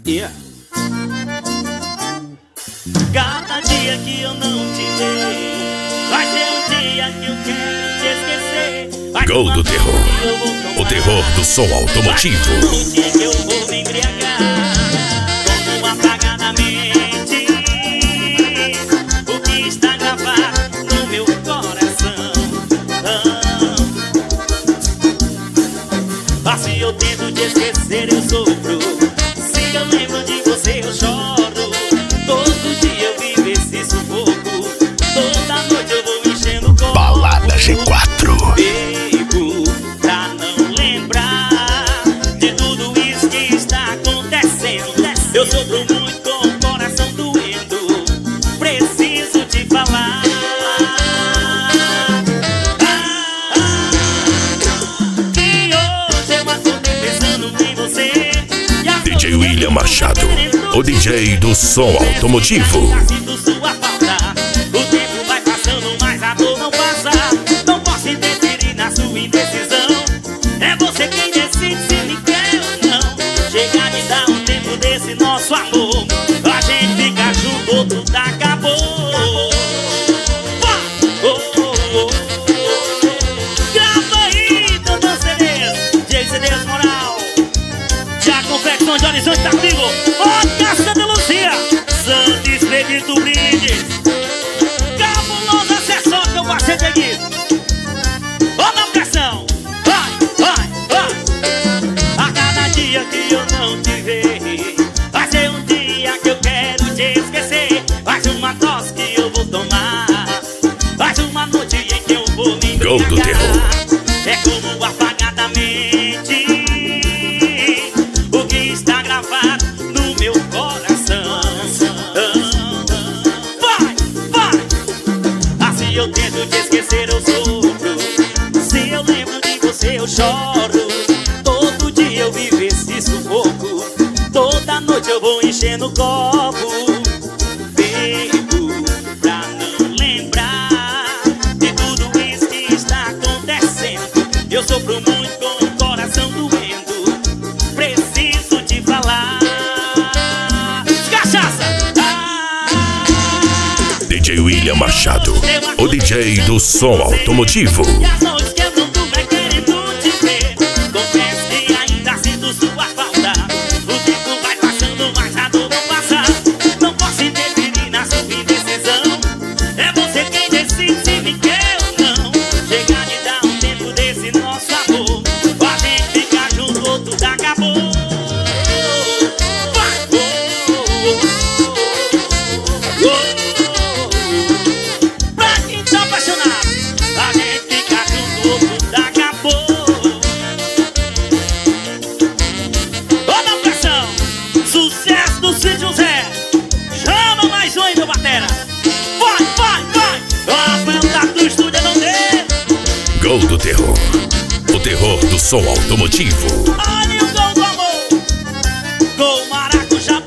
Yeah. Cada dia que eu não te ver, vai ser um dia que eu quero te esquecer. Gol do terror. O terror do som automotivo. Noite que eu vou me embriagar, como apagar na mente o que está gravado no meu coração. Se eu tento te esquecer, eu sofro. Se eu lembro de você, eu choro. Todo dia eu vivo esse sufoco. Toda noite eu vou enchendo o copo. Balada G4. Bebo pra não lembrar de tudo isso que está acontecendo. Eu sofro muito com o coração doendo. Preciso te falar. DJ William Machado, o DJ do som automotivo. Sinto sua falta. O tempo vai passando, mas a dor não passa. Não posso interferir na sua indecisão. É você quem decide se me quer ou não. Chega de dar um tempo desse nosso amor. A gente fica junto ou tudo acabou. Grava aí, Tantan CDs, CDs Moral. Já confecção de Horizonte tá comigo. Ó, Casta de Lucia, Santo Expedito Brindes, Cabuloso Acessório, meu parceiro aqui. Ó, na pressão. Vai. A cada dia que eu não te ver, vai ser um dia que eu quero te esquecer. Mais uma dose que eu vou tomar, mais uma noite em que eu vou me embriagar. Gol do terror. É como apagar da mente o que está gravado no meu coração. Vai. Assim eu tento te esquecer, eu sofro. Se eu lembro de você, eu choro. Todo dia eu vivo esse sufoco. Toda noite eu vou enchendo o copo. Bebo pra não lembrar de tudo isso que está acontecendo. Eu sofro muito com o coração doendo. Preciso te falar. Cachaça! DJ William Machado, o DJ do som automotivo. E as noites que eu não durmo é querendo te ver. Confesso que ainda sinto sua falta. O tempo vai passando, mas a dor não passa. Não posso interferir na sua indecisão. É você quem decide se me quer ou não. Chega de dar um tempo desse nosso amor. A gente fica junto ou tudo acabou. Pra quem tá apaixonado, a gente fica junto ou tudo acabou. Ó, na pressão, sucesso do Cid José. Chama mais um aí, meu batera. Vai. Ó, Rafael tá do estúdio, não dê. Gol do terror. O terror do som automotivo. Olha o gol do amor. Gol maracujá.